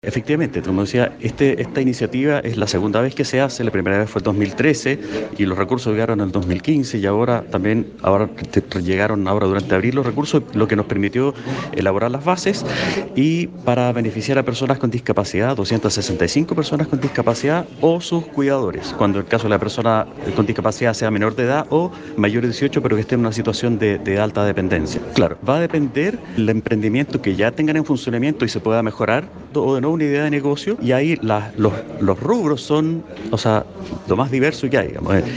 Efectivamente, como decía, esta iniciativa es la segunda vez que se hace. La primera vez fue en 2013 y los recursos llegaron en el 2015 y ahora llegaron ahora durante abril los recursos, lo que nos permitió elaborar las bases y para beneficiar a personas con discapacidad, 265 personas con discapacidad o sus cuidadores, cuando el caso de la persona con discapacidad sea menor de edad o mayor de 18 pero que esté en una situación de alta dependencia. Claro, va a depender del emprendimiento que ya tengan en funcionamiento y se pueda mejorar o de nuevo una idea de negocio y ahí los rubros son, o sea, lo más diverso que hay, digamos.